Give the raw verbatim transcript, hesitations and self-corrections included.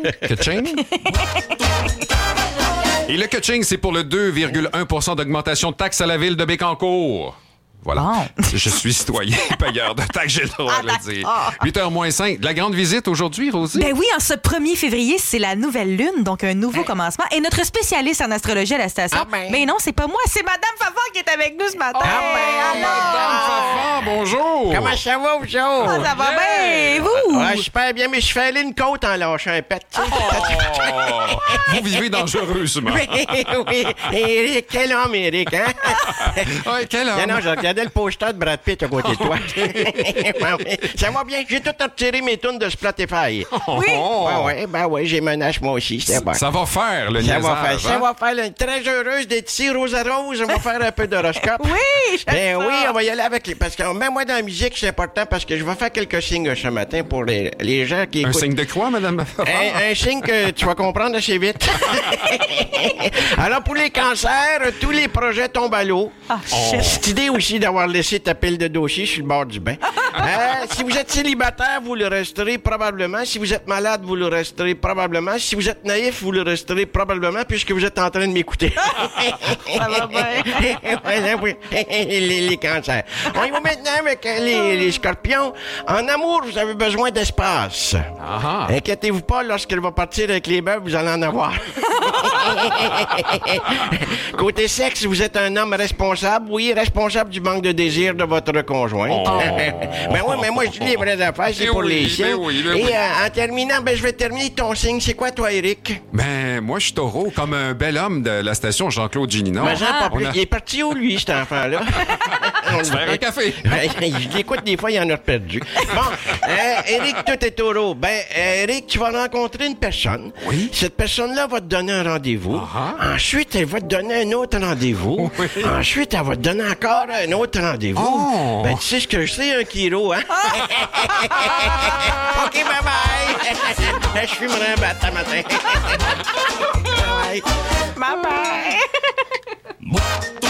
Ka-ching? Et le ka-ching, c'est pour le deux virgule un pour cent d'augmentation de taxes à la ville de Bécancour. Voilà. Bon. Je suis citoyen payeur de taxes, j'ai le droit de le dire. huit heures moins cinq. La grande visite aujourd'hui, Rosie? Ben oui, en ce premier février, c'est la nouvelle lune, donc un nouveau commencement. Et notre spécialiste en astrologie à la station, Ah ben. mais non, c'est pas moi, c'est Madame Fafard qui est avec nous ce matin. Ah ben, Madame Fafard, bonjour! Comment ça va, vous autres? Ah, ça va bien, et vous? Ouais, super bien, mais je fais aller une côte en lâchant un pet. tu sais. Oh, vous vivez dangereusement. Oui, oui. Éric, quel homme, Éric, hein? Ouais, quel homme? Non, non, je regardais le poster de Brad Pitt à côté de toi. Ça va bien, j'ai tout retiré mes tunes de Spotify. Oui. Ouais, ouais, ben ouais, j'ai menace moi aussi, c'est bon. Ça va faire, le Ça niaisage. va faire, ça hein? va faire là, très heureuse d'être ici, Rose à Rose. On va faire un peu d'horoscope. Oui, je Ben oui, on va y aller avec les. Parce que même moi dans la musique, c'est important parce que je vais faire quelques signes ce matin pour les, les gens qui Un écoutent. signe de croix, Madame Fafard? Un, un signe que tu vas comprendre assez vite. Alors, pour les cancers, tous les projets tombent à l'eau. Ah, shit. Cette idée aussi d'avoir laissé ta pile de dossiers sur le bord du bain. Euh, si vous êtes célibataire, vous le resterez probablement. Si vous êtes malade, vous le resterez probablement. Si vous êtes naïf, vous le resterez probablement puisque vous êtes en train de m'écouter. Ça va bien. Voilà, oui. les, les cancers. On y va maintenant avec euh, les, les scorpions. En amour, vous avez besoin d'espace. Ah. Inquiétez-vous pas, lorsqu'elle va partir avec les bœufs, vous allez en avoir. Côté sexe, vous êtes un homme responsable. Oui, responsable du manque de désir de votre conjoint. Oh. Ben oui, mais moi, je dis les vraies affaires, c'est Ben pour oui, les ben signes. oui, ben Et oui. euh, en terminant, ben je vais terminer ton signe. C'est quoi, toi, Eric? Ben, moi, je suis taureau, comme un bel homme de la station Jean-Claude Ginina. Ben, j'en ai pas On plus. a- Il est parti où, lui, cet enfant-là? On Se faire un café. Je l'écoute des fois, il en a perdu. Bon, euh, Eric, tout est taureau. Ben, euh, Eric, tu vas rencontrer une personne. Oui. Cette personne-là va te donner un rendez-vous. Ah. Ensuite, elle va te donner un autre rendez-vous. Oui. Ensuite, elle va te donner encore un autre rendez-vous. Oh. Ben, tu sais ce que je sais, un kilo, hein? OK, bye-bye. Je fumerai un bat ce matin. Bye. Bye bye.